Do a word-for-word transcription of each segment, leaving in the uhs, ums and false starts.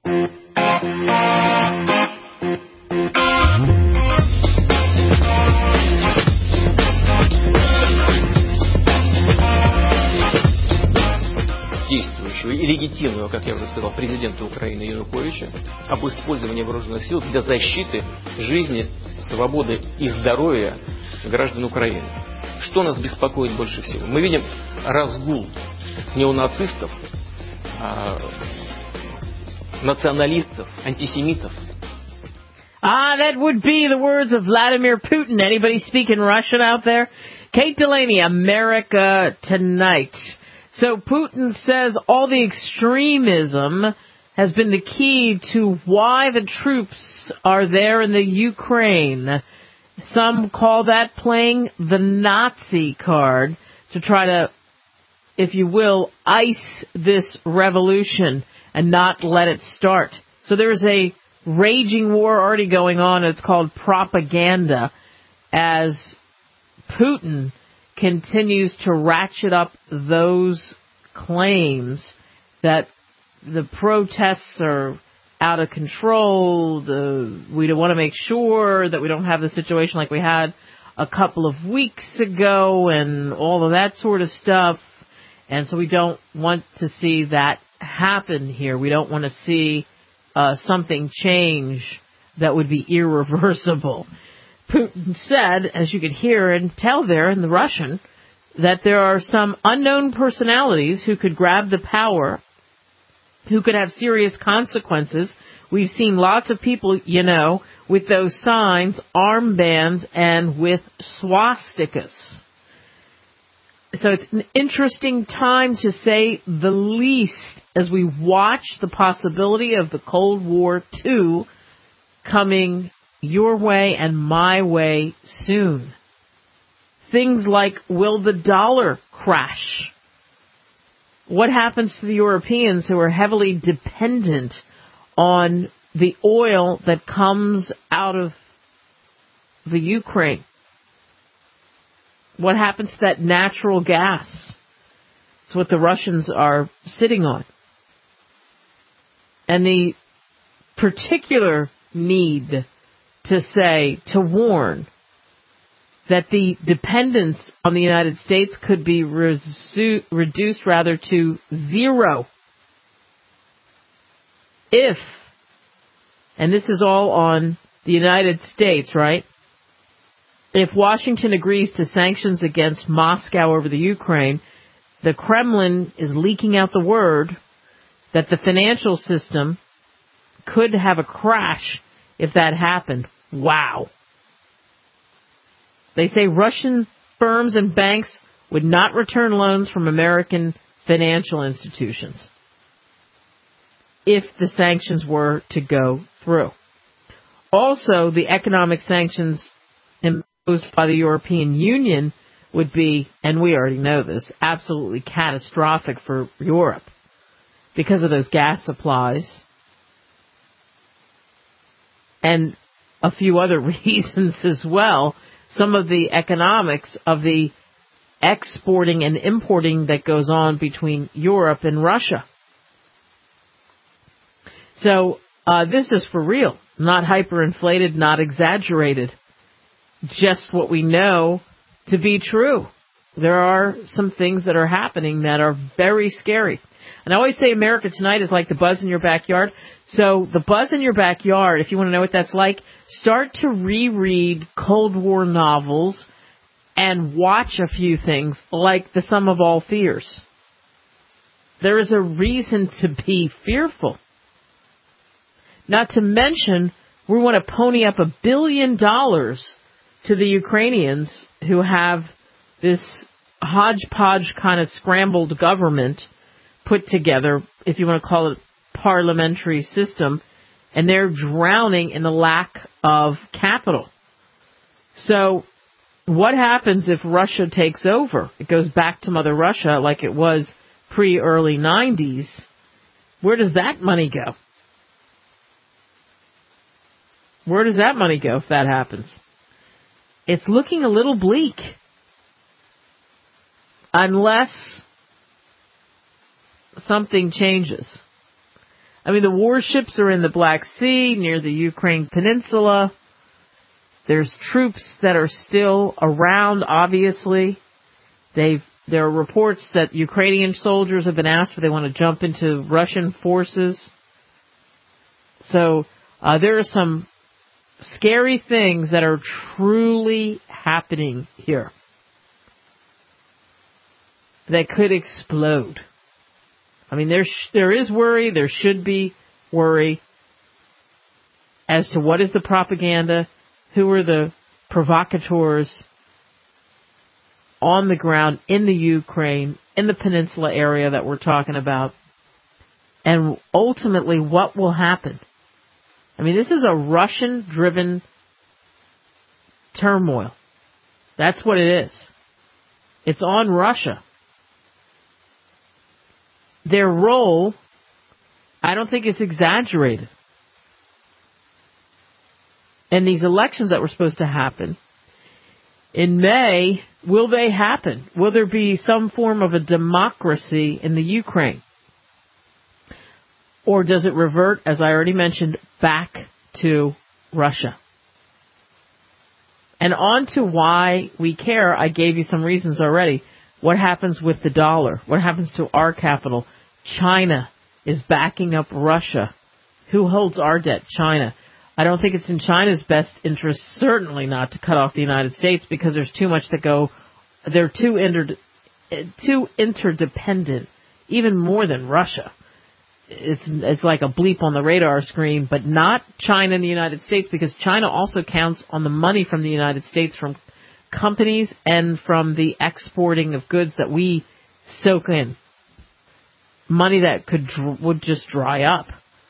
Действующего и легитимного, как я уже сказал, президента Украины Януковича об использовании вооруженных сил для защиты жизни, свободы и здоровья граждан Украины. Что нас беспокоит больше всего? Мы видим разгул неонацистов, националистов, антисемитов. Ah, that would be the words of Vladimir Putin. Anybody speaking Russian out there? Kate Delaney, America Tonight. So Putin says all the extremism has been the key to why the troops are there in the Ukraine. Some call that playing the Nazi card to try to, if you will, ice this revolution and not let it start. So there's a raging war already going on. It's called propaganda as Putin continues to ratchet up those claims that the protests are out of control, the, we want to make sure that we don't have the situation like we had a couple of weeks ago and all of that sort of stuff. And so we don't want to see that happen here. We don't want to see uh, something change that would be irreversible. Putin said, as you could hear and tell there in the Russian, that there are some unknown personalities who could grab the power, who could have serious consequences. We've seen lots of people, you know, with those signs, armbands, and with swastikas. So it's an interesting time, to say the least, as we watch the possibility of the Cold War two coming your way and my way soon. Things like, will the dollar crash? What happens to the Europeans who are heavily dependent on the oil that comes out of the Ukraine? What happens to that natural gas? It's what the Russians are sitting on. And the particular need to say, to warn, that the dependence on the United States could be resu- reduced rather to zero if, and this is all on the United States, right? If Washington agrees to sanctions against Moscow over the Ukraine, the Kremlin is leaking out the word that the financial system could have a crash if that happened. Wow. They say Russian firms and banks would not return loans from American financial institutions if the sanctions were to go through. Also, the economic sanctions imposed by the European Union would be, and we already know this, absolutely catastrophic for Europe because of those gas supplies and a few other reasons as well. Some of the economics of the exporting and importing that goes on between Europe and Russia. So uh, this is for real, not hyperinflated, not exaggerated, just what we know to be true. There are some things that are happening that are very scary. And I always say America Tonight is like the buzz in your backyard. So the buzz in your backyard, if you want to know what that's like, start to reread Cold War novels and watch a few things like The Sum of All Fears. There is a reason to be fearful. Not to mention, we want to pony up a billion dollars to the Ukrainians who have this hodgepodge kind of scrambled government put together, if you want to call it parliamentary system, and they're drowning in the lack of capital. So what happens if Russia takes over? It goes back to Mother Russia like it was pre-early nineties. Where does that money go? Where does that money go if that happens? It's looking a little bleak. Unless something changes. I mean, the warships are in the Black Sea, near the Ukraine peninsula. There's troops that are still around, obviously. They've, there are reports that Ukrainian soldiers have been asked if they want to jump into Russian forces. So uh, there are some scary things that are truly happening here that could explode. I mean, there sh- there is worry, there should be worry as to what is the propaganda, who are the provocateurs on the ground in the Ukraine, in the peninsula area that we're talking about, and ultimately what will happen. I mean, this is a Russian-driven turmoil. That's what it is. It's on Russia. Their role, I don't think it's exaggerated. And these elections that were supposed to happen in May, will they happen? Will there be some form of a democracy in the Ukraine? Or does it revert, as I already mentioned, back to Russia? And on to why we care, I gave you some reasons already. What happens with the dollar? What happens to our capital? China is backing up Russia. Who holds our debt? China. I don't think it's in China's best interest, certainly not, to cut off the United States, because there's too much that go, they're too, inter, too interdependent, even more than Russia. It's, it's like a bleep on the radar screen, but not China and the United States, because China also counts on the money from the United States from companies and from the exporting of goods that we soak in. Money that could would just dry up.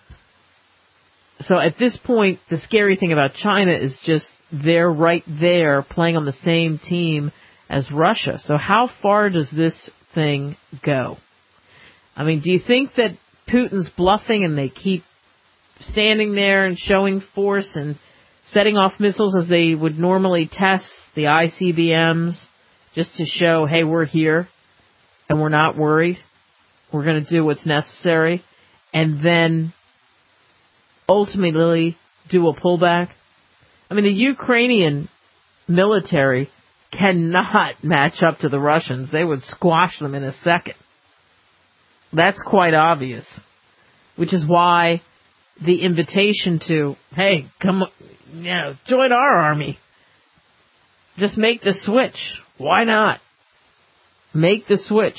So at this point, the scary thing about China is just they're right there playing on the same team as Russia. So how far does this thing go? I mean, do you think that Putin's bluffing and they keep standing there and showing force and setting off missiles as they would normally test the I C B Ms just to show, hey, we're here and we're not worried. We're going to do what's necessary. And then ultimately do a pullback. I mean, the Ukrainian military cannot match up to the Russians. They would squash them in a second. That's quite obvious, which is why the invitation to, hey, come, you know, join our army. Just make the switch. Why not? Make the switch.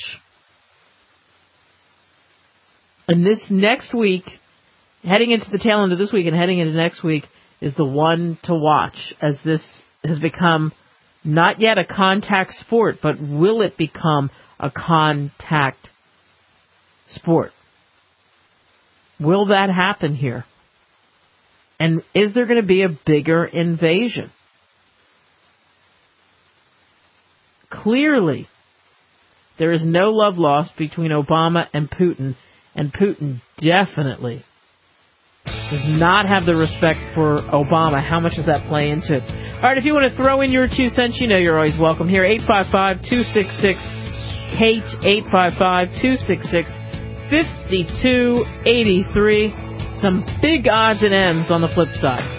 And this next week, heading into the tail end of this week and heading into next week, is the one to watch, as this has become not yet a contact sport, but will it become a contact sport? Will that happen here? And is there going to be a bigger invasion? Clearly, there is no love lost between Obama and Putin, and Putin definitely does not have the respect for Obama. How much does that play into it? All right, if you want to throw in your two cents, you know you're always welcome here. eight five five, two six six, K A T E, eight five five, two six six, five two eight three. Some big odds and ends on the flip side.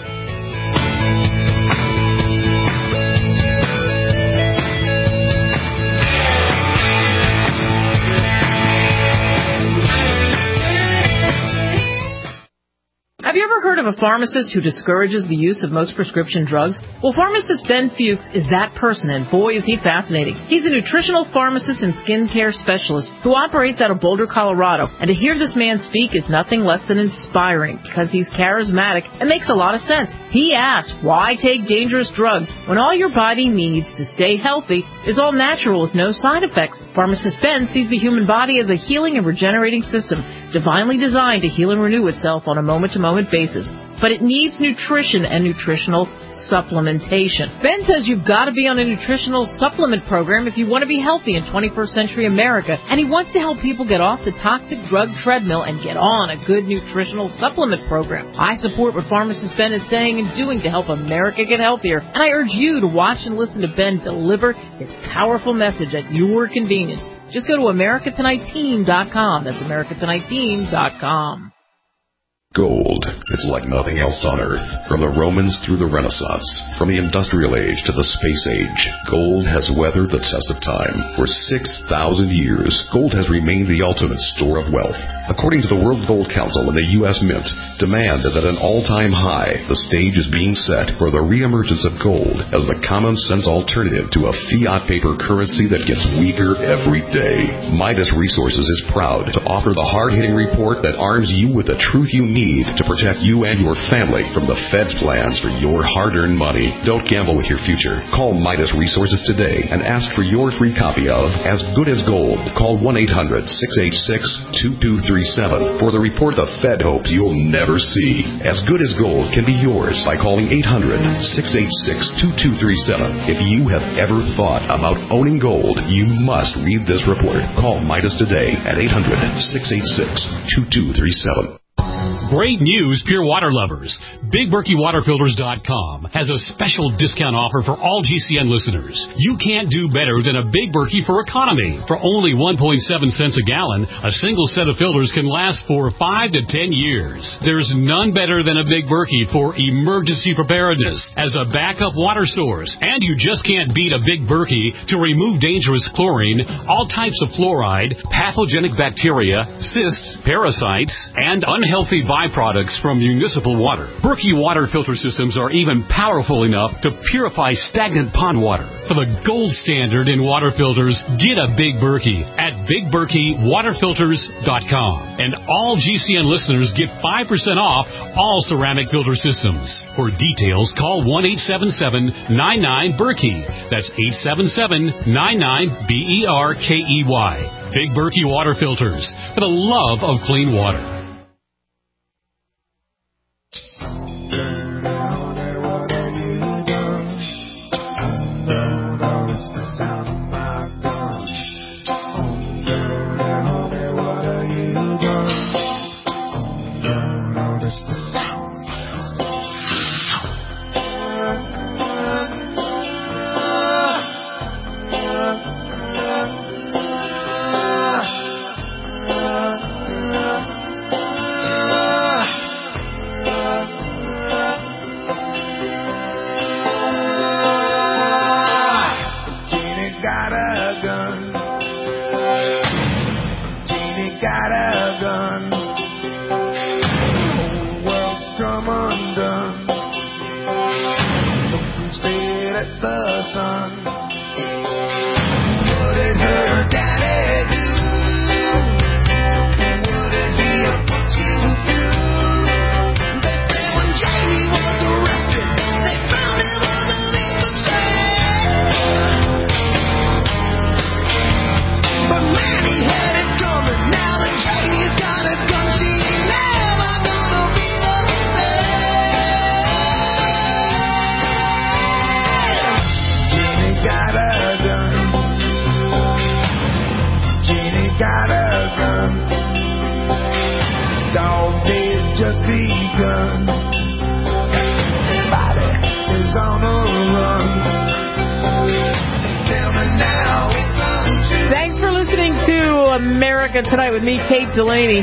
Have you ever heard of a pharmacist who discourages the use of most prescription drugs? Well, pharmacist Ben Fuchs is that person, and boy, is he fascinating. He's a nutritional pharmacist and skincare specialist who operates out of Boulder, Colorado. And to hear this man speak is nothing less than inspiring, because he's charismatic and makes a lot of sense. He asks, why take dangerous drugs when all your body needs to stay healthy is all natural with no side effects? Pharmacist Ben sees the human body as a healing and regenerating system, divinely designed to heal and renew itself on a moment-to-moment basis. But it needs nutrition and nutritional supplementation. Ben says you've got to be on a nutritional supplement program if you want to be healthy in twenty-first century America, and he wants to help people get off the toxic drug treadmill and get on a good nutritional supplement program. I support what pharmacist Ben is saying and doing to help America get healthier, and I urge you to watch and listen to Ben deliver his powerful message at your convenience. Just go to America Tonight Team dot com. That's America Tonight Team dot com. Gold. It's like nothing else on Earth. From the Romans through the Renaissance, from the Industrial Age to the Space Age, gold has weathered the test of time. For six thousand years, gold has remained the ultimate store of wealth. According to the World Gold Council and the U S Mint, demand is at an all-time high. The stage is being set for the reemergence of gold as the common-sense alternative to a fiat paper currency that gets weaker every day. Midas Resources is proud to offer the hard-hitting report that arms you with the truth you need to protect you and your family from the Fed's plans for your hard-earned money. Don't gamble with your future. Call Midas Resources today and ask for your free copy of As Good as Gold. Call one eight hundred, six eight six, two two three seven for the report the Fed hopes you'll never see. As Good as Gold can be yours by calling eight hundred, six eight six, two two three seven. If you have ever thought about owning gold, you must read this report. Call Midas today at eight hundred, six eight six, two two three seven. Great news, Pure Water lovers. Big Berkey Water Filters dot com has a special discount offer for all G C N listeners. You can't do better than a Big Berkey for economy. For only one point seven cents a gallon, a single set of filters can last for five to ten years. There's none better than a Big Berkey for emergency preparedness as a backup water source. And you just can't beat a Big Berkey to remove dangerous chlorine, all types of fluoride, pathogenic bacteria, cysts, parasites, and unhealthy byproducts from municipal water. Berkey water filter systems are even powerful enough to purify stagnant pond water. For the gold standard in water filters, get a Big Berkey at Big Berkey Water Filters dot com. And all G C N listeners get five percent off all ceramic filter systems. For details, call one eight seven seven, nine nine, Berkey. That's eight seven seven, nine nine, B E R K E Y. Big Berkey Water Filters, for the love of clean water. Tonight with me, Kate Delaney.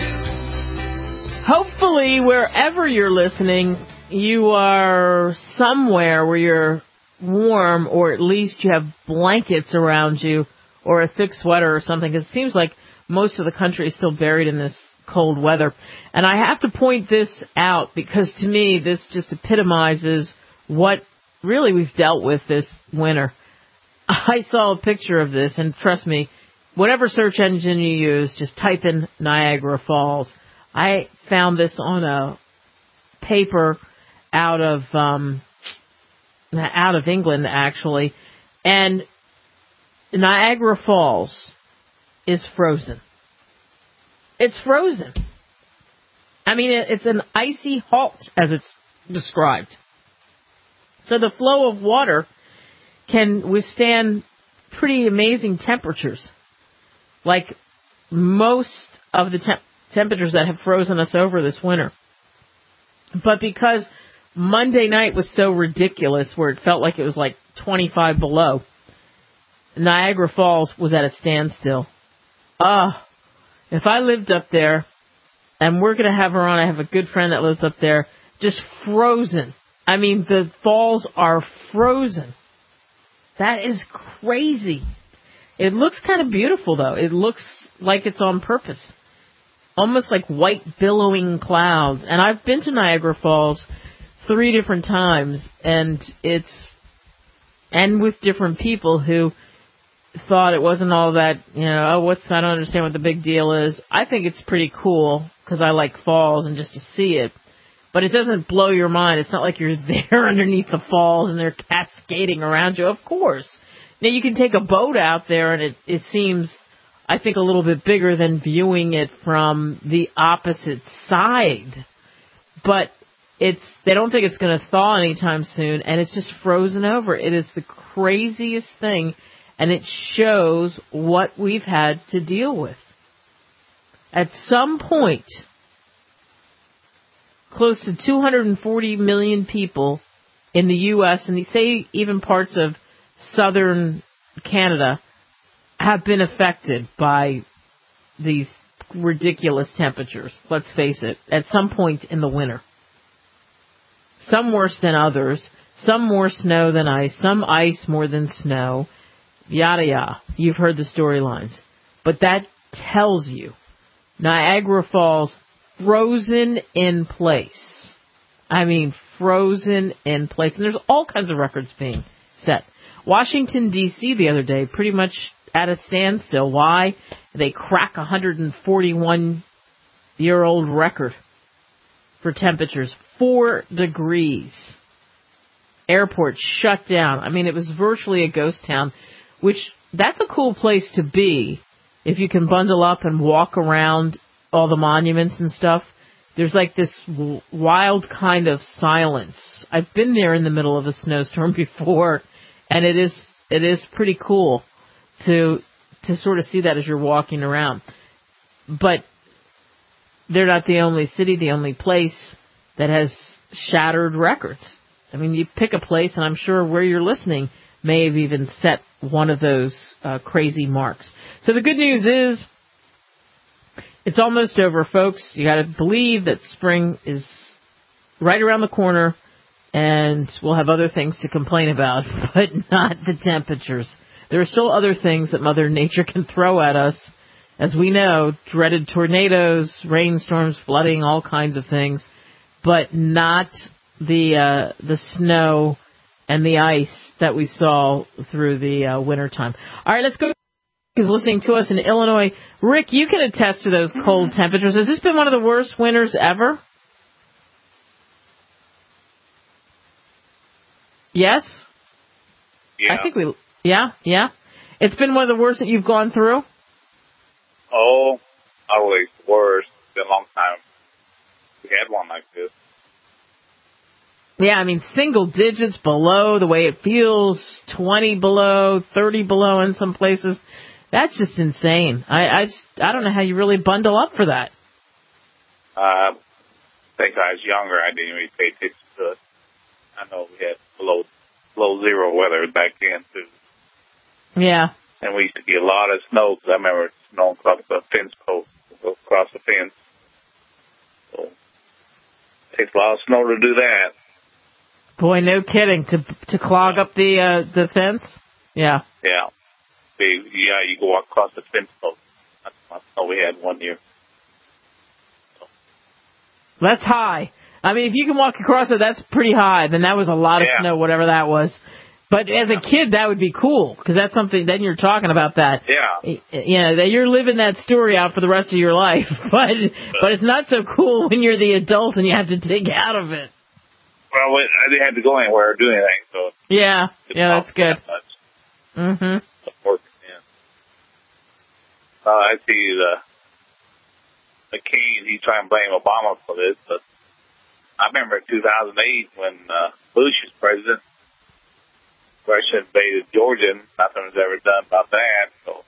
Hopefully, wherever you're listening, you are somewhere where you're warm, or at least you have blankets around you, or a thick sweater or something, because it seems like most of the country is still buried in this cold weather. And I have to point this out, because to me, this just epitomizes what really we've dealt with this winter. I saw a picture of this, and trust me, whatever search engine you use, just type in Niagara Falls. I found this on a paper out of um, out of England, actually, and Niagara Falls is frozen. It's frozen. I mean, it's an icy halt, as it's described. So the flow of water can withstand pretty amazing temperatures, like most of the temp- temperatures that have frozen us over this winter. But because Monday night was so ridiculous, where it felt like it was like twenty-five below, Niagara Falls was at a standstill. Ah, uh, if I lived up there, and we're going to have her on. I have a good friend that lives up there, just frozen. I mean, the falls are frozen. That is crazy. It looks kind of beautiful, though. It looks like it's on purpose. Almost like white billowing clouds. And I've been to Niagara Falls three different times, and it's, and with different people who thought it wasn't all that, you know, oh, what's, I don't understand what the big deal is. I think it's pretty cool because I like falls and just to see it. But it doesn't blow your mind. It's not like you're there underneath the falls and they're cascading around you. Of course. Now, you can take a boat out there, and it, it seems, I think, a little bit bigger than viewing it from the opposite side. But it's they don't think it's going to thaw anytime soon, and it's just frozen over. It is the craziest thing, and it shows what we've had to deal with. At some point, close to two hundred forty million people in the U S, and they say even parts of southern Canada, have been affected by these ridiculous temperatures. Let's face it, at some point in the winter. Some worse than others, some more snow than ice, some ice more than snow, yada yada. You've heard the storylines. But that tells you Niagara Falls frozen in place. I mean, frozen in place. And there's all kinds of records being set. Washington, D C the other day, pretty much at a standstill. Why? They crack a one hundred forty-one year old record for temperatures. Four degrees. Airport shut down. I mean, it was virtually a ghost town, which that's a cool place to be if you can bundle up and walk around all the monuments and stuff. There's like this w- wild kind of silence. I've been there in the middle of a snowstorm before, and it is it is pretty cool to to sort of see that as you're walking around. But they're not the only city, the only place that has shattered records. I mean, you pick a place, and I'm sure where you're listening may have even set one of those uh, crazy marks. So the good news is it's almost over, folks. You got to believe that spring is right around the corner, and we'll have other things to complain about, but not the temperatures. There are still other things that Mother Nature can throw at us. As we know, dreaded tornadoes, rainstorms, flooding, all kinds of things, but not the uh, the snow and the ice that we saw through the uh, wintertime. All right, let's go. Who's listening to us in Illinois. Rick, you can attest to those cold temperatures. Has this been one of the worst winters ever? Yes? Yeah. I think we, yeah, yeah. It's been one of the worst that you've gone through? Oh, always worse. It's been a long time we had one like this. Yeah, I mean, single digits below the way it feels, twenty below, thirty below in some places. That's just insane. I I, just, I don't know how you really bundle up for that. Uh, I think I was younger. I didn't really pay attention to it. I know we had below, below zero weather back then, too. Yeah. And we used to get a lot of snow, because I remember snow across the fence post, across the fence. So it takes a lot of snow to do that. Boy, no kidding. To to clog up the uh, the fence? Yeah. Yeah. They, yeah, you go across the fence post. That's, that's all we had one year. So. That's high. I mean, if you can walk across it, that's pretty high. Then that was a lot of yeah. snow, whatever that was. But as a kid, that would be cool, because that's something, then you're talking about that. Yeah. You know, that you're living that story out for the rest of your life. But but it's not so cool when you're the adult and you have to dig out of it. Well, I didn't have to go anywhere or do anything, so. Yeah, yeah, that's good. That mm-hmm. Yeah. Uh, I see the, the king, he's trying to blame Obama for this, but I remember in two thousand eight when uh, Bush was president, Russia invaded Georgia, and nothing was ever done about that, so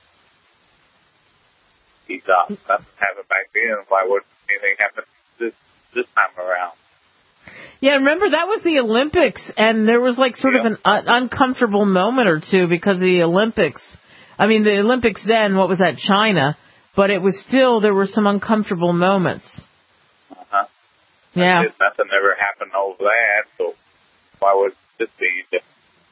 he thought nothing happened back then. Why would anything happen this this time around? Yeah, remember, that was the Olympics, and there was like sort yeah. of an un- uncomfortable moment or two because of the Olympics. I mean, the Olympics then, what was that, China, but it was still, there were some uncomfortable moments. Yeah. Said, nothing ever happened over that, so why would this be different?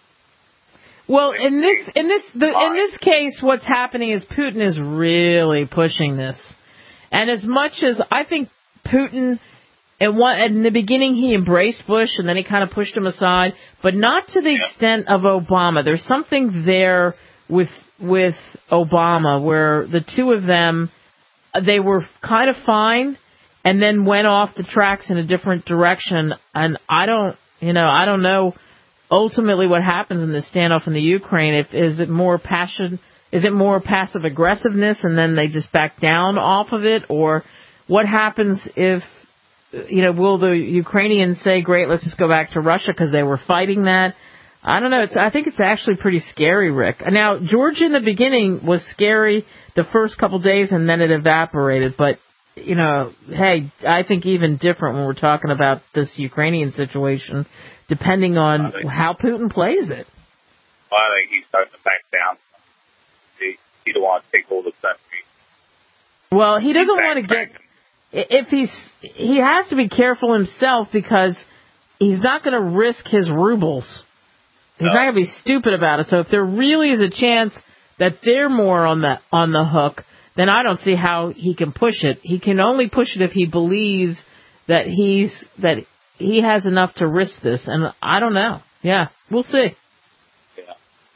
Well, in this in this the, in this case, what's happening is Putin is really pushing this, and as much as I think Putin, at one in the beginning he embraced Bush and then he kind of pushed him aside, but not to the Yeah. extent of Obama. There's something there with with Obama where the two of them, they were kind of fine, and then went off the tracks in a different direction. And I don't, you know, I don't know. Ultimately, what happens in this standoff in the Ukraine? If is it more passion? Is it more passive aggressiveness, and then they just back down off of it, or what happens if, you know, will the Ukrainians say, "Great, let's just go back to Russia" because they were fighting that? I don't know. It's I think it's actually pretty scary, Rick. Now, Georgia in the beginning was scary the first couple days, and then it evaporated. But you know, hey, I think even different when we're talking about this Ukrainian situation. Depending on think, how Putin plays it. Well, I think he's starting to back down. He, he don't want to take over the country. Well, he doesn't want to get... If he's... He has to be careful himself because he's not going to risk his rubles. He's no. not going to be stupid about it. So if there really is a chance that they're more on the on the hook, then I don't see how he can push it. He can only push it if he believes that he's... that. He has enough to risk this, and I don't know. Yeah, we'll see. Yeah.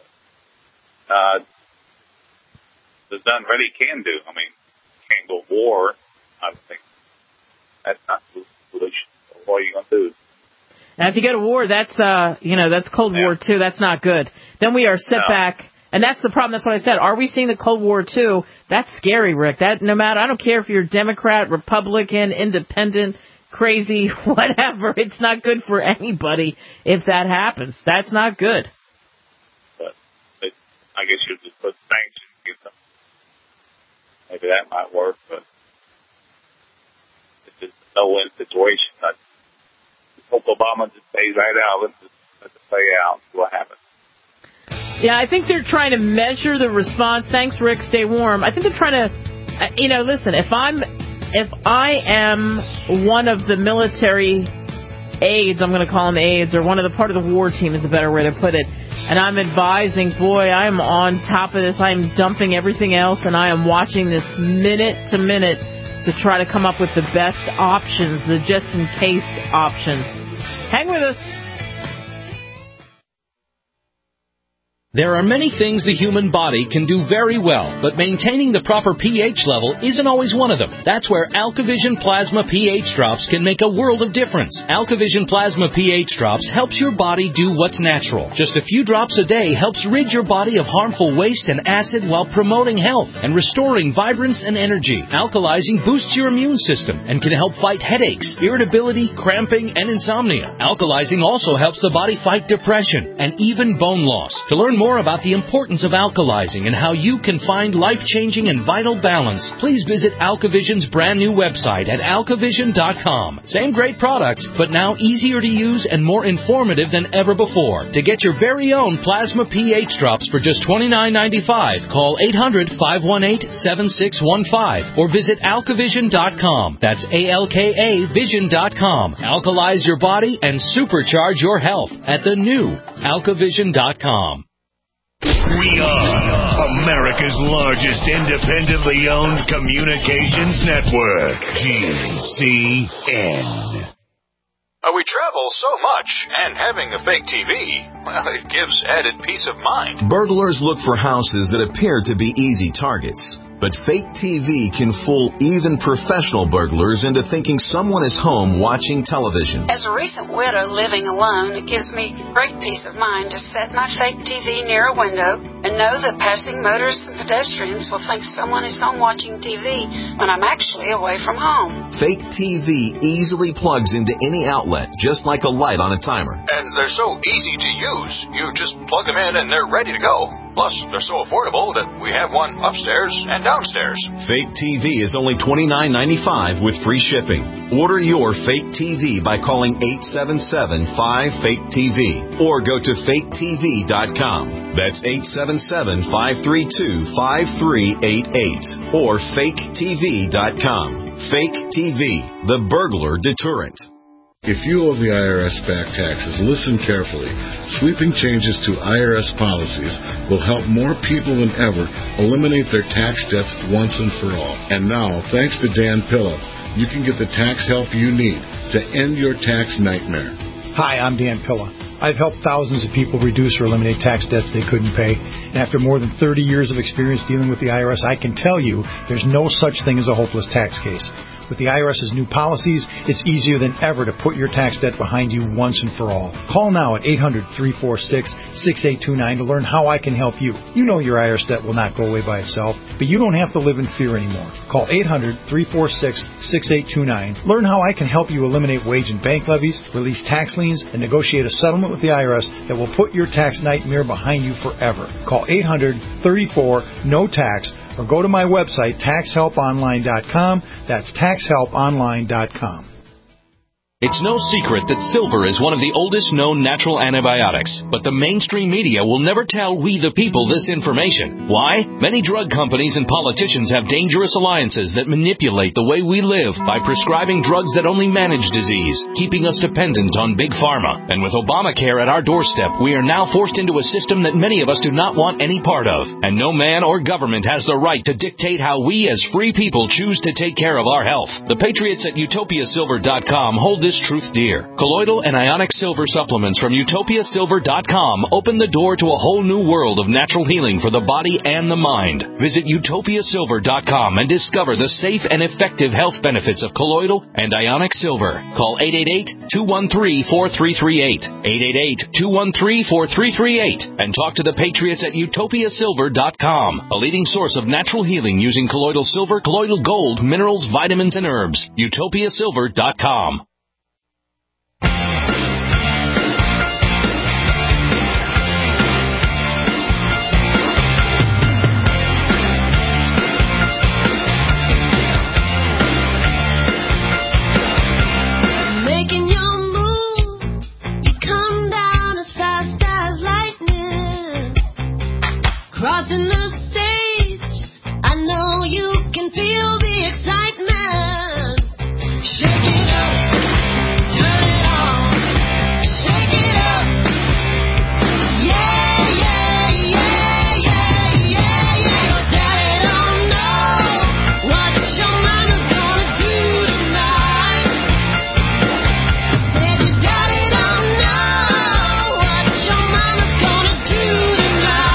Uh, there's nothing really can do. I mean, can't go to war. I think that's not the solution. What are you going to do? Now, if you go to war, that's, uh, you know, that's Cold yeah. War two. That's not good. Then we are set no. back. And that's the problem. That's what I said. Are we seeing the Cold War two? That's scary, Rick. That no matter, I don't care if you're Democrat, Republican, Independent, crazy, whatever. It's not good for anybody if that happens. That's not good. But it, I guess you just put sanctions against them. Maybe that might work, but it's just a no-win situation. I hope Obama just stays right out. Let's just let it play out and see what happens. Yeah, I think they're trying to measure the response. Thanks, Rick. Stay warm. I think they're trying to, you know, listen, if I'm If I am one of the military aides, I'm going to call them aides, or one of the part of the war team is a better way to put it, and I'm advising, boy, I'm on top of this, I'm dumping everything else, and I am watching this minute to minute to try to come up with the best options, the just-in-case options. Hang with us. There are many things the human body can do very well, but maintaining the proper pH level isn't always one of them. That's where AlkaVision Plasma pH Drops can make a world of difference. AlkaVision Plasma pH Drops helps your body do what's natural. Just a few drops a day helps rid your body of harmful waste and acid while promoting health and restoring vibrance and energy. Alkalizing boosts your immune system and can help fight headaches, irritability, cramping, and insomnia. Alkalizing also helps the body fight depression and even bone loss. To learn more about the importance of alkalizing and how you can find life-changing and vital balance, please visit AlkaVision's brand new website at alkavision dot com. Same great products, but now easier to use and more informative than ever before. To get your very own Plasma pH Drops for just twenty-nine ninety-five, call eight hundred, five one eight, seven six one five or visit alkavision dot com. That's A L K A vision dot com. Alkalize your body and supercharge your health at the new alkavision dot com. We are America's largest independently owned communications network, G C N. Uh, we travel so much, and having a fake T V, well, it gives added peace of mind. Burglars look for houses that appear to be easy targets. But fake T V can fool even professional burglars into thinking someone is home watching television. As a recent widow living alone, it gives me great peace of mind to set my fake T V near a window and know that passing motorists and pedestrians will think someone is home watching T V when I'm actually away from home. Fake T V easily plugs into any outlet, just like a light on a timer. And they're so easy to use. You just plug them in and they're ready to go. Plus, they're so affordable that we have one upstairs and downstairs. Fake T V is only twenty-nine ninety-five with free shipping. Order your fake T V by calling eight seven seven, five, fake T V or go to fake T V dot com. That's eight seven seven, five three two, five three eight eight or fake T V dot com. Fake T V, the burglar deterrent. If you owe the I R S back taxes, listen carefully. Sweeping changes to I R S policies will help more people than ever eliminate their tax debts once and for all. And now, thanks to Dan Pilla, you can get the tax help you need to end your tax nightmare. Hi, I'm Dan Pilla. I've helped thousands of people reduce or eliminate tax debts they couldn't pay. And after more than thirty years of experience dealing with the I R S, I can tell you there's no such thing as a hopeless tax case. With the I R S's new policies, it's easier than ever to put your tax debt behind you once and for all. Call now at eight hundred, three four six, six eight two nine to learn how I can help you. You know your I R S debt will not go away by itself, but you don't have to live in fear anymore. Call eight hundred, three four six, six eight two nine. Learn how I can help you eliminate wage and bank levies, release tax liens, and negotiate a settlement with the I R S that will put your tax nightmare behind you forever. Call eight hundred, thirty-four, N O T A X or go to my website, tax help online dot com. That's tax help online dot com. It's no secret that silver is one of the oldest known natural antibiotics, but the mainstream media will never tell we the people this information. Why? Many drug companies and politicians have dangerous alliances that manipulate the way we live by prescribing drugs that only manage disease, keeping us dependent on big pharma. And with Obamacare at our doorstep, we are now forced into a system that many of us do not want any part of. And no man or government has the right to dictate how we as free people choose to take care of our health. The patriots at utopia silver dot com hold this truth dear. Colloidal and ionic silver supplements from utopia silver dot com open the door to a whole new world of natural healing for the body and the mind. Visit utopia silver dot com and discover the safe and effective health benefits of colloidal and ionic silver. Call eight eight eight, two one three, four three three eight, eight eight eight, two one three, four three three eight, and talk to the patriots at utopia silver dot com, a leading source of natural healing using colloidal silver, colloidal gold, minerals, vitamins, and herbs. utopia silver dot com. Crossing the stage, I know you can feel the excitement. Shake it up, turn it on, shake it up. Yeah, yeah, yeah, yeah, yeah, yeah. Your daddy don't know what your mama's gonna do tonight. Said your daddy don't know what your mama's gonna do tonight.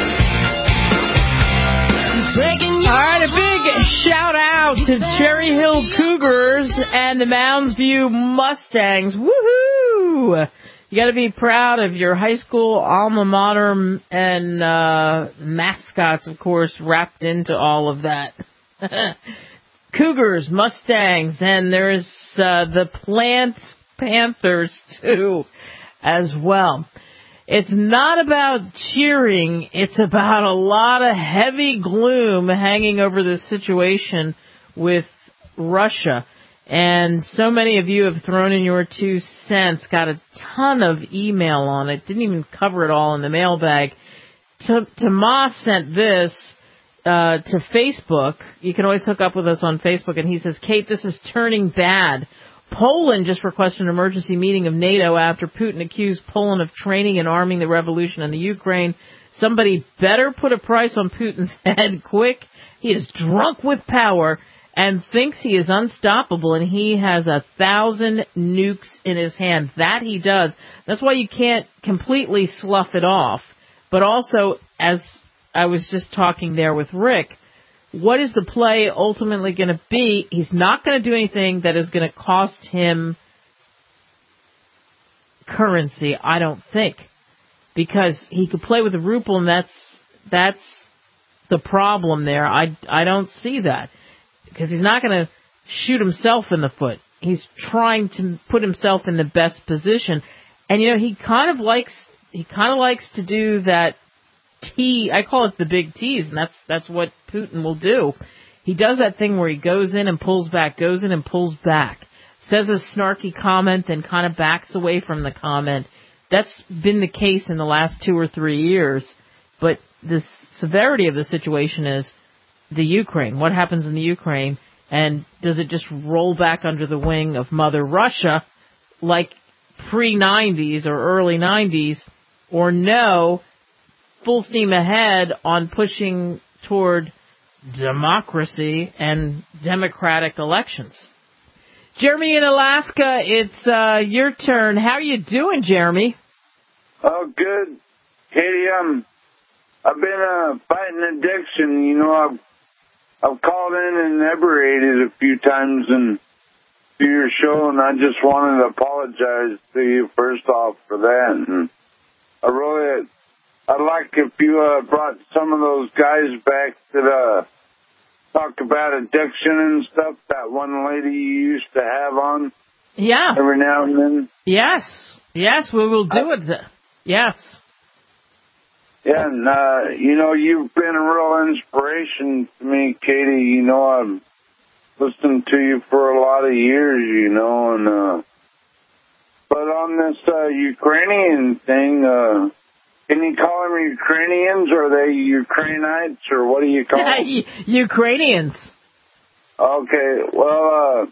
Shout out to Cherry Hill Cougars and the Mounds View Mustangs. Woohoo! You got to be proud of your high school alma mater and uh, mascots, of course, wrapped into all of that. Cougars, Mustangs, and there's uh, the Plant Panthers, too, as well. It's not about cheering. It's about a lot of heavy gloom hanging over the situation with Russia. And so many of you have thrown in your two cents, got a ton of email on it, didn't even cover it all in the mailbag. Tomas sent this uh, to Facebook. You can always hook up with us on Facebook. And he says, Kate, this is turning bad. Poland just requested an emergency meeting of NATO after Putin accused Poland of training and arming the revolution in the Ukraine. Somebody better put a price on Putin's head quick. He is drunk with power and thinks he is unstoppable, and he has a thousand nukes in his hand. That he does. That's why you can't completely slough it off. But also, as I was just talking there with Rick, what is the play ultimately going to be? He's not going to do anything that is going to cost him currency, I don't think, because he could play with the ruble, and that's that's the problem there. I, I don't see that, because he's not going to shoot himself in the foot. He's trying to put himself in the best position, and you know he kind of likes he kind of likes to do that. T, I call it the big tease, and that's that's what Putin will do. He does that thing where he goes in and pulls back, goes in and pulls back, says a snarky comment, then kind of backs away from the comment. That's been the case in the last two or three years. But the severity of the situation is the Ukraine. What happens in the Ukraine, and does it just roll back under the wing of Mother Russia, like pre-nineties or early nineties, or no, full steam ahead on pushing toward democracy and democratic elections. Jeremy in Alaska, it's uh, your turn. How are you doing, Jeremy? Oh, good. Katie, I'm, I've been uh, fighting addiction. You know, I've, I've called in and inebriated a few times and to your show, and I just wanted to apologize to you first off for that. And I really, I'd like if you uh, brought some of those guys back that uh, talk about addiction and stuff. That one lady you used to have on. Yeah. Every now and then. Yes. Yes, we will do I, it. Yes. Yeah, and, uh, you know, you've been a real inspiration to me, Katie. You know, I've listened to you for a lot of years, you know, and, uh, but on this, uh, Ukrainian thing, uh, can you call them Ukrainians, or are they Ukrainites, or what do you call them? Ukrainians. Okay, well, uh,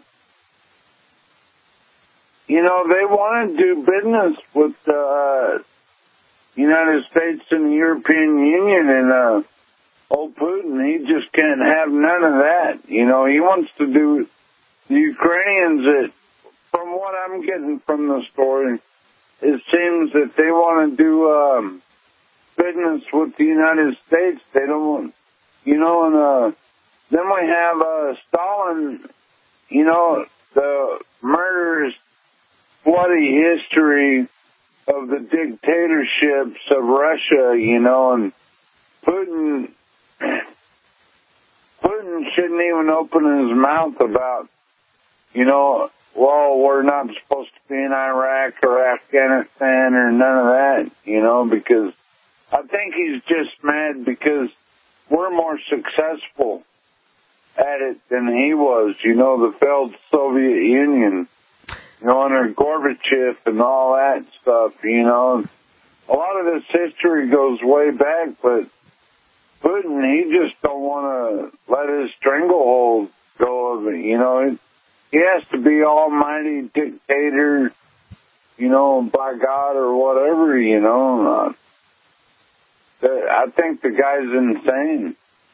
you know, they want to do business with the uh, United States and the European Union, and uh, old Putin, he just can't have none of that. You know, he wants to do the Ukrainians, that, from what I'm getting from the story, it seems that they want to do um, business with the United States. They don't want, you know, and uh, then we have uh, Stalin, you know, the murderous, bloody history of the dictatorships of Russia, you know, and Putin, Putin shouldn't even open his mouth about, you know, well, we're not supposed to be in Iraq or Afghanistan or none of that, you know, because I think he's just mad because we're more successful at it than he was, you know, the failed Soviet Union, you know, under Gorbachev and all that stuff, you know. A lot of this history goes way back, but Putin, he just don't want to let his stranglehold go of it, you know. He has to be almighty dictator, you know, by God or whatever, you know. Uh, I think the guy's insane.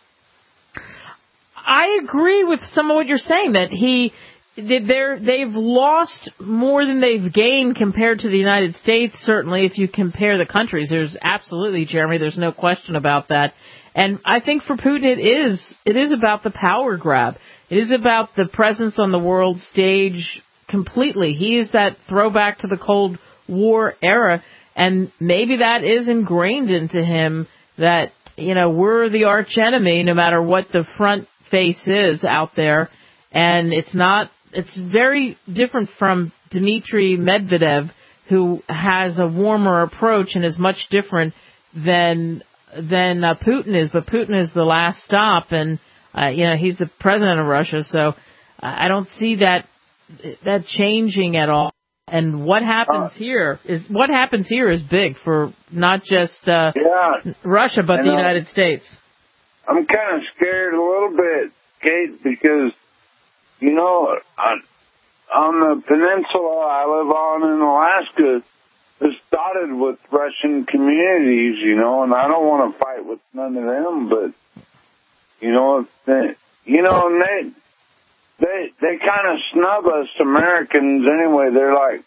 I agree with some of what you're saying, that he, they're, they've lost more than they've gained compared to the United States, certainly, if you compare the countries. There's absolutely, Jeremy, there's no question about that. And I think for Putin it is, it is about the power grab. It is about the presence on the world stage completely. He is that throwback to the Cold War era, and maybe that is ingrained into him that, you know, we're the arch enemy no matter what the front face is out there. And it's not, it's very different from Dmitry Medvedev, who has a warmer approach and is much different than than uh, Putin is. But Putin is the last stop, and uh, you know, he's the president of Russia, so uh, I don't see that that changing at all. And what happens uh, here is what happens here is big for not just uh, yeah, Russia, but the United States. I'm kind of scared a little bit, Kate, because, you know, on, on the peninsula I live on in Alaska, it's dotted with Russian communities, you know, and I don't want to fight with none of them, but, you know, they, you know, and they, they, they kind of snub us Americans anyway. They're like,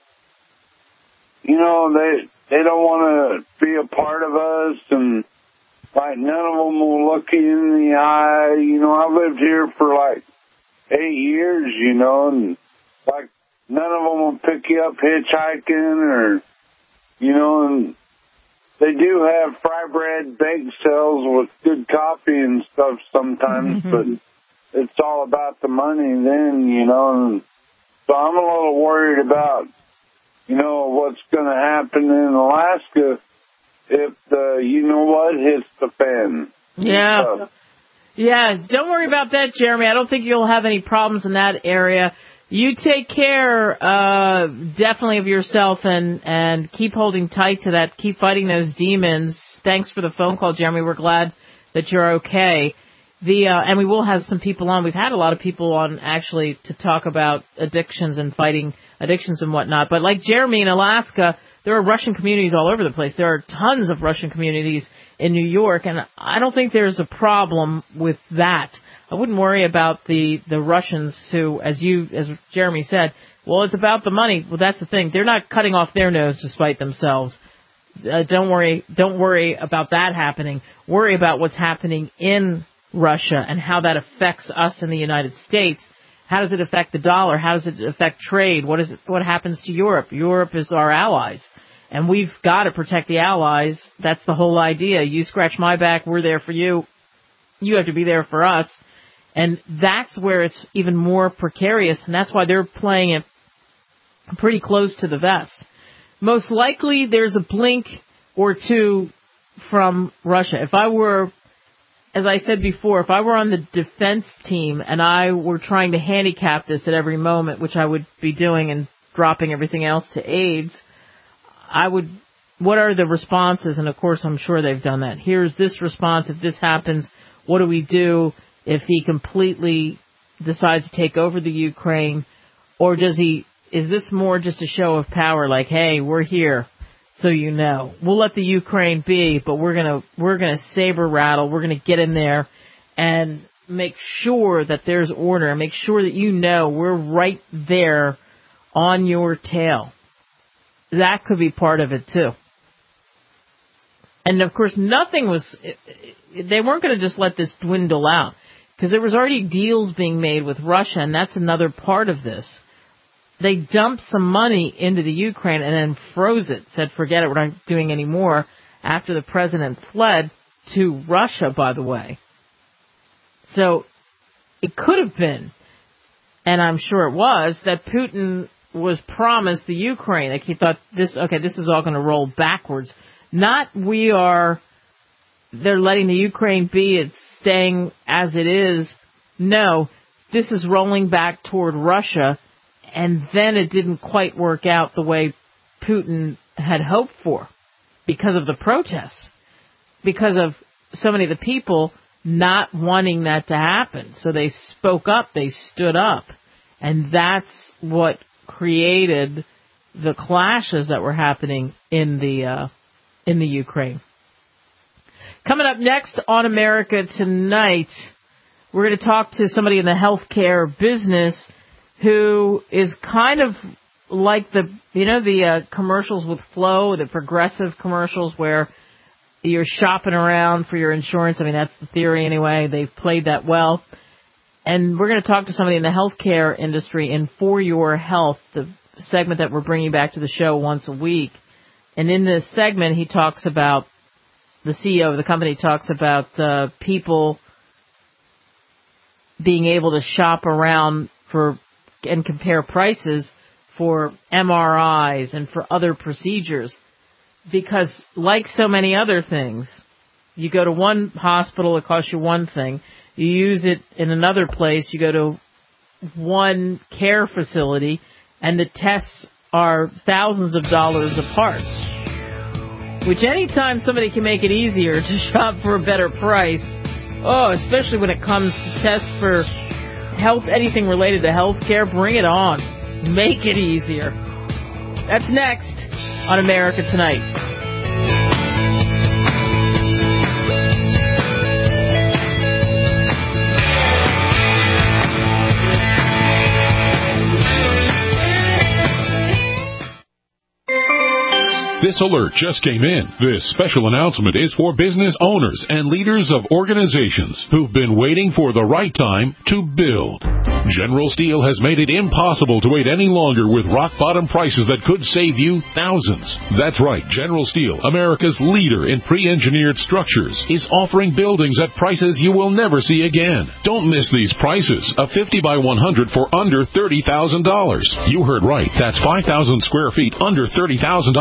you know, they, they don't want to be a part of us, and like none of them will look you in the eye. You know, I've lived here for like eight years, you know, and like none of them will pick you up hitchhiking or, you know, and they do have fry bread bake sales with good coffee and stuff sometimes, mm-hmm. but it's all about the money then, you know, and so I'm a little worried about, you know, what's going to happen in Alaska if the, you know what, hits the fan. Yeah. So. Yeah, don't worry about that, Jeremy. I don't think you'll have any problems in that area. You take care, uh, definitely of yourself, and, and keep holding tight to that. Keep fighting those demons. Thanks for the phone call, Jeremy. We're glad that you're okay. The uh, and we will have some people on. We've had a lot of people on actually to talk about addictions and fighting addictions and whatnot. But like Jeremy in Alaska, there are Russian communities all over the place. There are tons of Russian communities in New York, and I don't think there's a problem with that. I wouldn't worry about the the Russians who, as you as Jeremy said, well, it's about the money. Well, that's the thing. They're not cutting off their nose to spite themselves. Uh, don't worry. Don't worry about that happening. Worry about what's happening in Russia and how that affects us in the United States. How does it affect the dollar? How does it affect trade? What is it, what happens to Europe? Europe is our allies, and we've got to protect the allies. That's the whole idea. You scratch my back, we're there for you. You have to be there for us, and that's where it's even more precarious, and that's why they're playing it pretty close to the vest. Most likely, there's a blink or two from Russia. If I were As I said before, if I were on the defense team and I were trying to handicap this at every moment, which I would be doing and dropping everything else to AIDS, I would, what are the responses? And of course, I'm sure they've done that. Here's this response. If this happens, what do we do if he completely decides to take over the Ukraine? Or does he, is this more just a show of power? Like, hey, we're here. So you know, we'll let the Ukraine be, but we're gonna we're gonna saber rattle. We're gonna get in there and make sure that there's order. Make sure that you know we're right there on your tail. That could be part of it too. And of course, nothing was. They weren't going to just let this dwindle out because there was already deals being made with Russia, and that's another part of this. They dumped some money into the Ukraine and then froze it, said, forget it, we're not doing any more, after the president fled to Russia, by the way. So it could have been, and I'm sure it was, that Putin was promised the Ukraine. Like he thought this, okay, this is all going to roll backwards. Not we are, they're letting the Ukraine be, it's staying as it is. No, this is rolling back toward Russia. And then it didn't quite work out the way Putin had hoped for because of the protests, because of so many of the people not wanting that to happen. So they spoke up, they stood up, and that's what created the clashes that were happening in the uh, in the Ukraine. Coming up next on America Tonight, we're going to talk to somebody in the healthcare business who is kind of like the, you know, the uh, commercials with Flo, the progressive commercials where you're shopping around for your insurance. I mean, that's the theory anyway. They've played that well. And we're going to talk to somebody in the healthcare industry in For Your Health, the segment that we're bringing back to the show once a week. And in this segment, he talks about, the C E O of the company talks about uh, people being able to shop around for and compare prices for M R Is and for other procedures. Because like so many other things, you go to one hospital, it costs you one thing. You use it in another place, you go to one care facility, and the tests are thousands of dollars apart. Which anytime somebody can make it easier to shop for a better price, oh, especially when it comes to tests for health, anything related to health care, bring it on. Make it easier. That's next on America Tonight. This alert just came in. This special announcement is for business owners and leaders of organizations who've been waiting for the right time to build. General Steel has made it impossible to wait any longer with rock-bottom prices that could save you thousands. That's right, General Steel, America's leader in pre-engineered structures, is offering buildings at prices you will never see again. Don't miss these prices. A fifty by one hundred for under thirty thousand dollars. You heard right. That's five thousand square feet under thirty thousand dollars.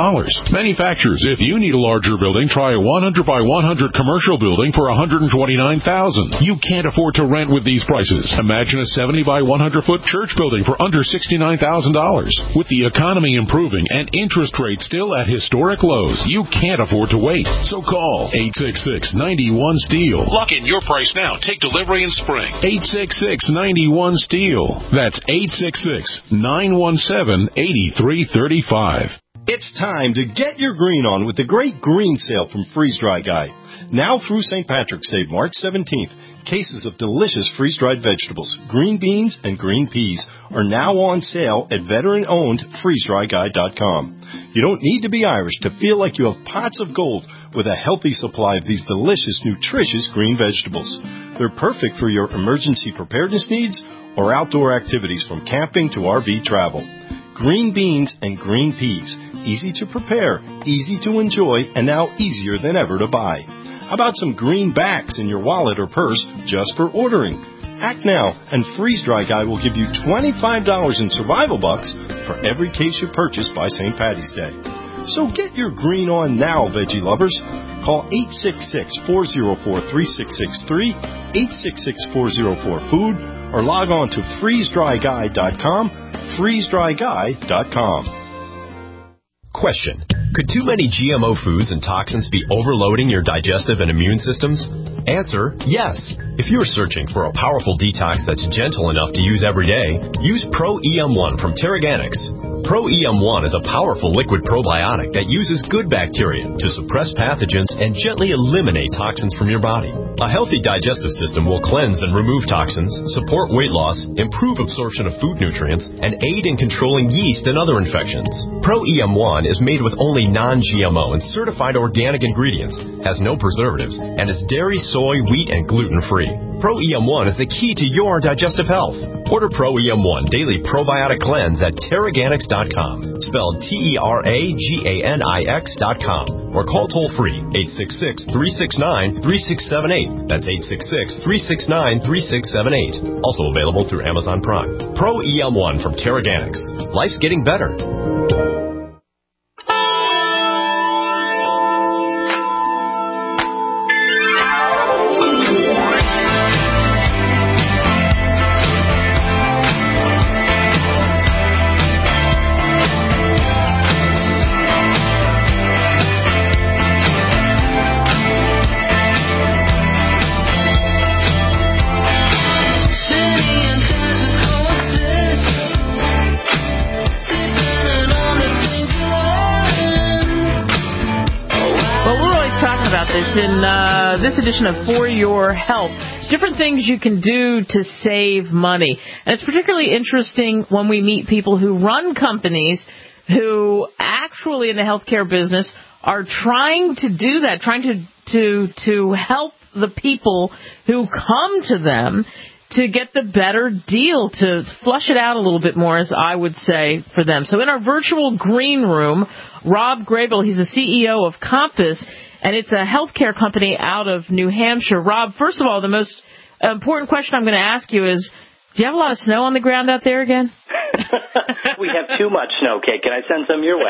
Manufacturers, if you need a larger building, try a one hundred by one hundred commercial building for one hundred twenty-nine thousand dollars. You can't afford to rent with these prices. Imagine a seventy by one hundred foot church building for under sixty-nine thousand dollars. With the economy improving and interest rates still at historic lows, you can't afford to wait. So call eight six six, nine one, STEEL. Lock in your price now. Take delivery in spring. eight six six, nine one, STEEL. That's eight six six, nine one seven, eight three three five. It's time to get your green on with the great green sale from Freeze Dry Guy. Now through Saint Patrick's Day, March seventeenth, cases of delicious freeze-dried vegetables, green beans, and green peas are now on sale at veteran-owned freeze dry guy dot com. You don't need to be Irish to feel like you have pots of gold with a healthy supply of these delicious, nutritious green vegetables. They're perfect for your emergency preparedness needs or outdoor activities from camping to R V travel. Green beans and green peas. Easy to prepare, easy to enjoy, and now easier than ever to buy. How about some green backs in your wallet or purse just for ordering? Act now, and Freeze Dry Guy will give you twenty-five dollars in survival bucks for every case you purchase by Saint Patty's Day. So get your green on now, veggie lovers. Call eight six six, four zero four, three six six three, eight six six, four zero four, food, or log on to freeze dry guy dot com, freeze dry guy dot com. Question. Could too many G M O foods and toxins be overloading your digestive and immune systems? Answer, yes. If you're searching for a powerful detox that's gentle enough to use every day, use Pro E M one from Terraganics. Pro E M one is a powerful liquid probiotic that uses good bacteria to suppress pathogens and gently eliminate toxins from your body. A healthy digestive system will cleanse and remove toxins, support weight loss, improve absorption of food nutrients, and aid in controlling yeast and other infections. Pro E M one is made with only non-G M O and certified organic ingredients, has no preservatives, and is dairy, soy, wheat, and gluten-free. Pro E M one is the key to your digestive health. Order Pro E M one Daily Probiotic Cleanse at Terraganics dot com, spelled T E R A G A N I X dot com, or call toll-free eight six six, three six nine, three six seven eight. That's eight six six, three six nine, three six seven eight. Also available through Amazon Prime. Pro E M one from Terraganics. Life's getting better. In uh, this edition of For Your Health, different things you can do to save money. And it's particularly interesting when we meet people who run companies who actually in the healthcare business are trying to do that, trying to, to, to help the people who come to them to get the better deal, to flush it out a little bit more, as I would say, for them. So in our virtual green room, Rob Grable, he's the C E O of Compass, and it's a healthcare company out of New Hampshire. Rob, first of all, the most important question I'm going to ask you is, do you have a lot of snow on the ground out there again? We have too much snow, Kate. Can I send some your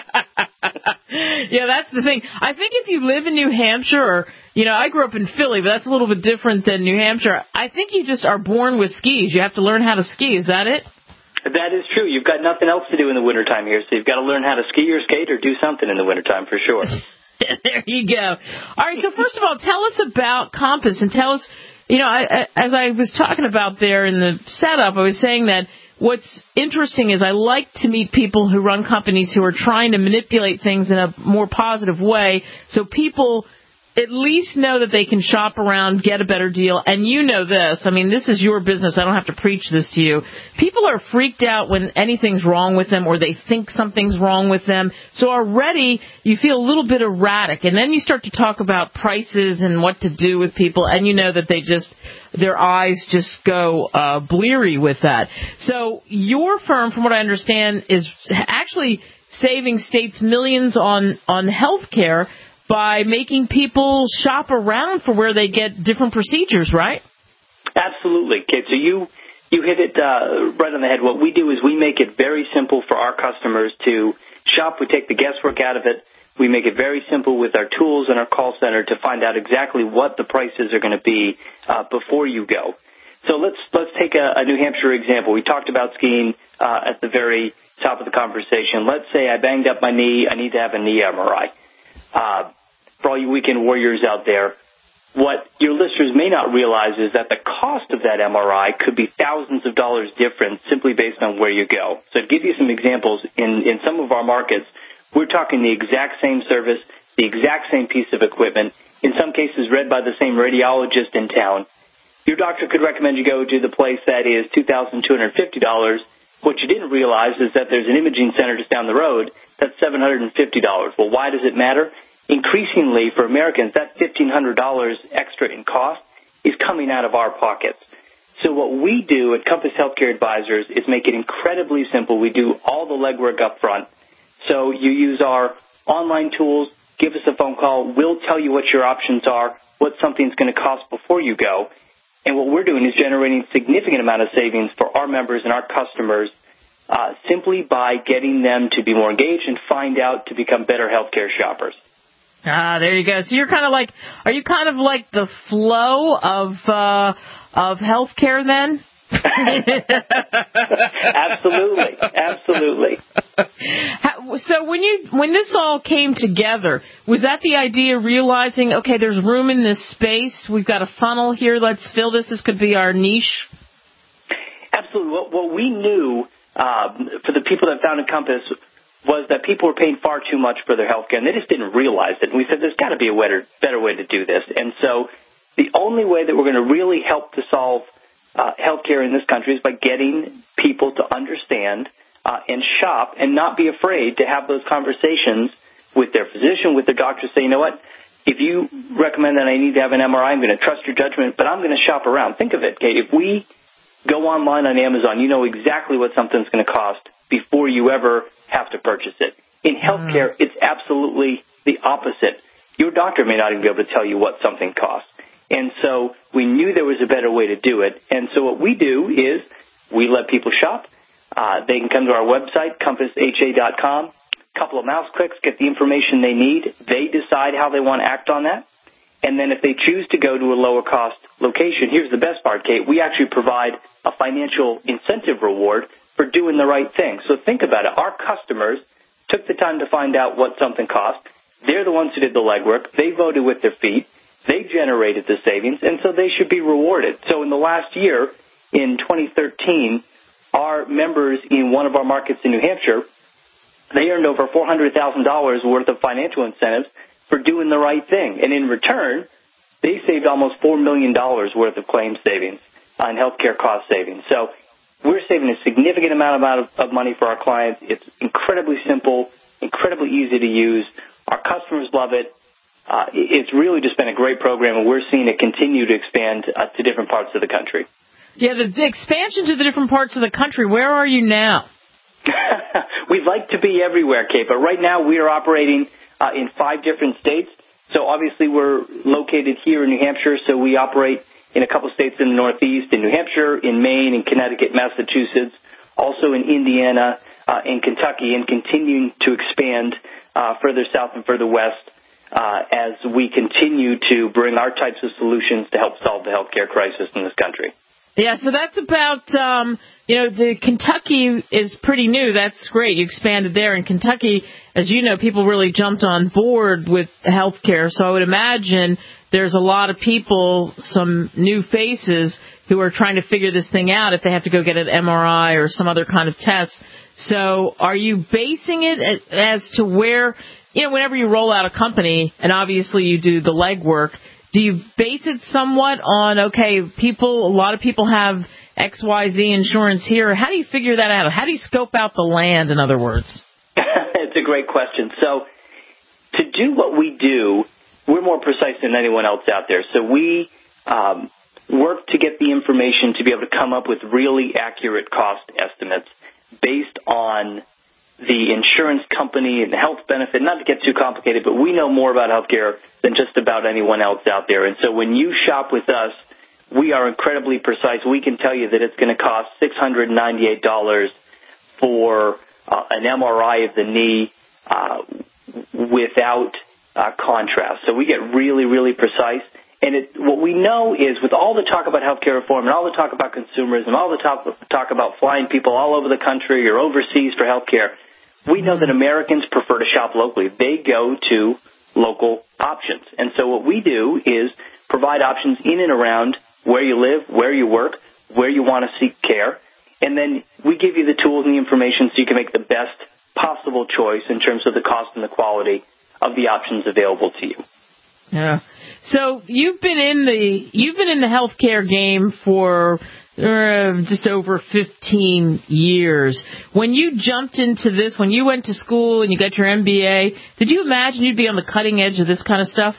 way? Yeah, that's the thing. I think if you live in New Hampshire, or, you know, I grew up in Philly, but that's a little bit different than New Hampshire. I think you just are born with skis. You have to learn how to ski. Is that it? That is true. You've got nothing else to do in the wintertime here, so you've got to learn how to ski or skate or do something in the wintertime for sure. There you go. All right, so first of all, tell us about Compass and tell us, you know, I, as I was talking about there in the setup, I was saying that what's interesting is I like to meet people who run companies who are trying to manipulate things in a more positive way so people at least know that they can shop around, get a better deal. And you know this. I mean, this is your business. I don't have to preach this to you. People are freaked out when anything's wrong with them or they think something's wrong with them. So already you feel a little bit erratic. And then you start to talk about prices and what to do with people, and you know that they just, their eyes just go uh, bleary with that. So your firm, from what I understand, is actually saving states millions on, on health care by making people shop around for where they get different procedures, right? Absolutely, Kate. So you you hit it uh, right on the head. What we do is we make it very simple for our customers to shop, we take the guesswork out of it. We make it very simple with our tools and our call center to find out exactly what the prices are going to be uh, before you go. So let's let's take a, a New Hampshire example. We talked about skiing uh, at the very top of the conversation. Let's say I banged up my knee. I need to have a knee M R I. Uh, for all you weekend warriors out there, what your listeners may not realize is that the cost of that M R I could be thousands of dollars different simply based on where you go. So to give you some examples, in, in some of our markets, we're talking the exact same service, the exact same piece of equipment, in some cases read by the same radiologist in town. Your doctor could recommend you go to the place that is two thousand two hundred fifty dollars. What you didn't realize is that there's an imaging center just down the road that's seven hundred fifty dollars. Well, why does it matter? Increasingly, for Americans, that fifteen hundred dollars extra in cost is coming out of our pockets. So what we do at Compass Healthcare Advisors is make it incredibly simple. We do all the legwork up front. So you use our online tools, give us a phone call. We'll tell you what your options are, what something's going to cost before you go. And what we're doing is generating a significant amount of savings for our members and our customers uh, simply by getting them to be more engaged and find out to become better healthcare shoppers. Ah, there you go. So you're kind of like, are you kind of like the flow of uh, of healthcare then? Absolutely, absolutely. How, so when you when this all came together, was that the idea? Realizing, okay, there's room in this space. We've got a funnel here. Let's fill this. This could be our niche. Absolutely. What, what we knew um, for the people that founded Compass was that people were paying far too much for their health care, and they just didn't realize it. And we said, there's got to be a better, better way to do this. And so the only way that we're going to really help to solve uh, health care in this country is by getting people to understand uh, and shop and not be afraid to have those conversations with their physician, with their doctor, say, you know what, if you recommend that I need to have an M R I, I'm going to trust your judgment, but I'm going to shop around. Think of it, Kate. If we go online on Amazon, you know exactly what something's going to cost before you ever have to purchase it. In healthcare, it's absolutely the opposite. Your doctor may not even be able to tell you what something costs. And so we knew there was a better way to do it. And so what we do is we let people shop. Uh, they can come to our website, compass h a dot com. A couple of mouse clicks, get the information they need. They decide how they want to act on that. And then if they choose to go to a lower cost location, here's the best part, Kate. We actually provide a financial incentive reward for doing the right thing. So think about it. Our customers took the time to find out what something cost. They're the ones who did the legwork. They voted with their feet. They generated the savings, and so they should be rewarded. So in the last year, in twenty thirteen, our members in one of our markets in New Hampshire, they earned over four hundred thousand dollars worth of financial incentives for doing the right thing. And in return, they saved almost four million dollars worth of claim savings on healthcare cost savings. So we're saving a significant amount of, of money for our clients. It's incredibly simple, incredibly easy to use. Our customers love it. Uh, it's really just been a great program, and we're seeing it continue to expand uh, to different parts of the country. Yeah, the, the expansion to the different parts of the country. Where are you now? We'd like to be everywhere, Kate, but right now we are operating uh, in five different states. So obviously we're located here in New Hampshire, so we operate in a couple states in the Northeast, in New Hampshire, in Maine, in Connecticut, Massachusetts, also in Indiana, uh, in Kentucky, and continuing to expand uh, further south and further west uh, as we continue to bring our types of solutions to help solve the healthcare crisis in this country. Yeah, so that's about, um, you know, the Kentucky is pretty new. That's great. You expanded there. In Kentucky, as you know, people really jumped on board with health care. So I would imagine there's a lot of people, some new faces, who are trying to figure this thing out if they have to go get an M R I or some other kind of test. So are you basing it as to where, you know, whenever you roll out a company, and obviously you do the legwork, do you base it somewhat on, okay, people, a lot of people have X Y Z insurance here. How do you figure that out? How do you scope out the land, in other words? It's a great question. So to do what we do, we're more precise than anyone else out there. So we um, work to get the information to be able to come up with really accurate cost estimates based on the insurance company and the health benefit. Not to get too complicated, but we know more about healthcare than just about anyone else out there. And so when you shop with us, we are incredibly precise. We can tell you that it's going to cost six hundred ninety-eight dollars for uh, an M R I of the knee uh, without uh, contrast. So we get really, really precise. And it, what we know is with all the talk about healthcare reform and all the talk about consumerism, all the talk, talk about flying people all over the country or overseas for healthcare, we know that Americans prefer to shop locally. They go to local options. And so what we do is provide options in and around where you live, where you work, where you want to seek care. And then we give you the tools and the information so you can make the best possible choice in terms of the cost and the quality of the options available to you. Yeah. So you've been in the you've been in the healthcare game for uh, just over fifteen years. When you jumped into this, when you went to school and you got your M B A, did you imagine you'd be on the cutting edge of this kind of stuff?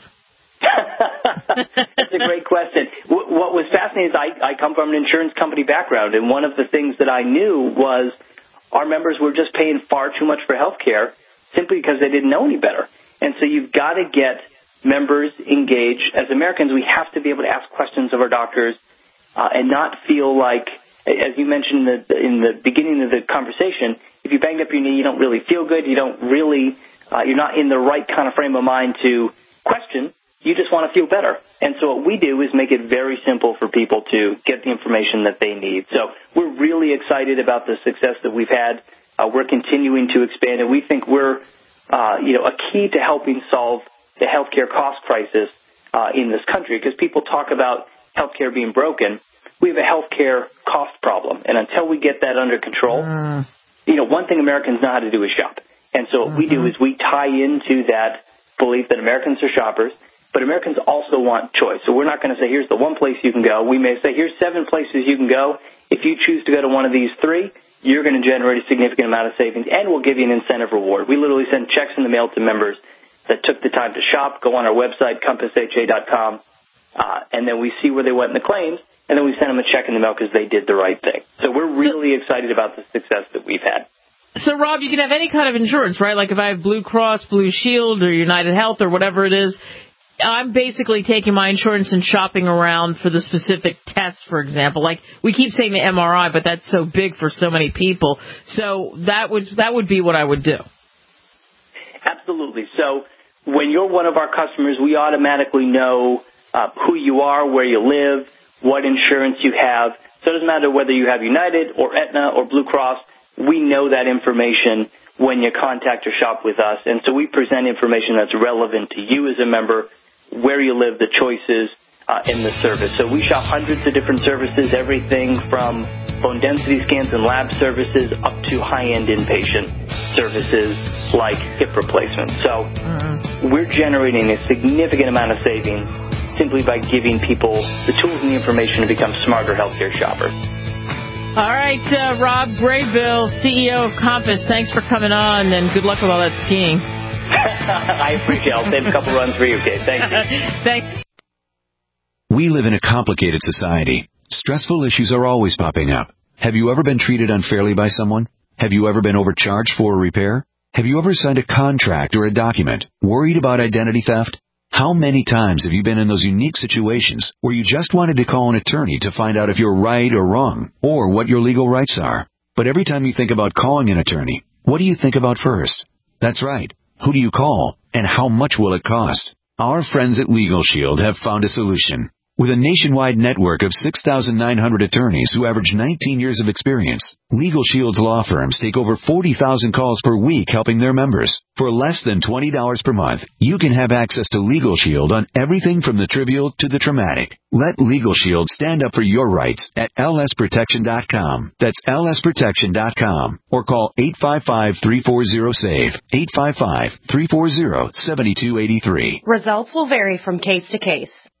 That's a great question. What was fascinating is I, I come from an insurance company background, and one of the things that I knew was our members were just paying far too much for health care simply because they didn't know any better. And so you've got to get members engaged. As Americans, we have to be able to ask questions of our doctors uh, and not feel like, as you mentioned in the, in the beginning of the conversation, if you banged up your knee, you don't really feel good, you don't really, uh, you're not in the right kind of frame of mind to question. You just want to feel better. And so what we do is make it very simple for people to get the information that they need. So we're really excited about the success that we've had. Uh, we're continuing to expand, and we think we're, uh, you know, a key to helping solve the healthcare cost crisis uh, in this country, because people talk about healthcare being broken. We have a healthcare cost problem, and until we get that under control, uh. you know, one thing Americans know how to do is shop. And so what mm-hmm. we do is we tie into that belief that Americans are shoppers, but Americans also want choice. So we're not going to say, here's the one place you can go. We may say, here's seven places you can go. If you choose to go to one of these three, you're going to generate a significant amount of savings, and we'll give you an incentive reward. We literally send checks in the mail to members that took the time to shop, go on our website, compass H A dot com, uh, and then we see where they went in the claims, and then we send them a check in the mail because they did the right thing. So we're really so, excited about the success that we've had. So, Rob, you can have any kind of insurance, right? Like if I have Blue Cross, Blue Shield, or United Health, or whatever it is, I'm basically taking my insurance and shopping around for the specific tests, for example. Like we keep saying the M R I, but that's so big for so many people. So that would that would be what I would do. Absolutely. So when you're one of our customers, we automatically know uh, who you are, where you live, what insurance you have. So it doesn't matter whether you have United or Aetna or Blue Cross. We know that information when you contact or shop with us. And so we present information that's relevant to you as a member, where you live, the choices, uh, and the service. So we shop hundreds of different services, everything from bone density scans and lab services up to high-end inpatient services like hip replacement. So mm-hmm. we're generating a significant amount of savings simply by giving people the tools and the information to become smarter healthcare shoppers. All right, uh, Rob Graybill, C E O of Compass, thanks for coming on, and good luck with all that skiing. I appreciate it. I'll save a couple runs for you, Kate. Thank you. Thanks. We live in a complicated society. Stressful issues are always popping up. Have you ever been treated unfairly by someone? Have you ever been overcharged for a repair? Have you ever signed a contract or a document worried about identity theft? How many times have you been in those unique situations where you just wanted to call an attorney to find out if you're right or wrong, or what your legal rights are? But every time you think about calling an attorney, what do you think about first? That's right. Who do you call, and how much will it cost? Our friends at Legal Shield have found a solution. With a nationwide network of six thousand nine hundred attorneys who average nineteen years of experience, Legal Shield's law firms take over forty thousand calls per week helping their members. For less than twenty dollars per month, you can have access to Legal Shield on everything from the trivial to the traumatic. Let Legal Shield stand up for your rights at L S protection dot com. That's L S protection dot com. Or call eight five five, three four zero, S A V E, eight five five, three four zero, seven two eight three. Results will vary from case to case.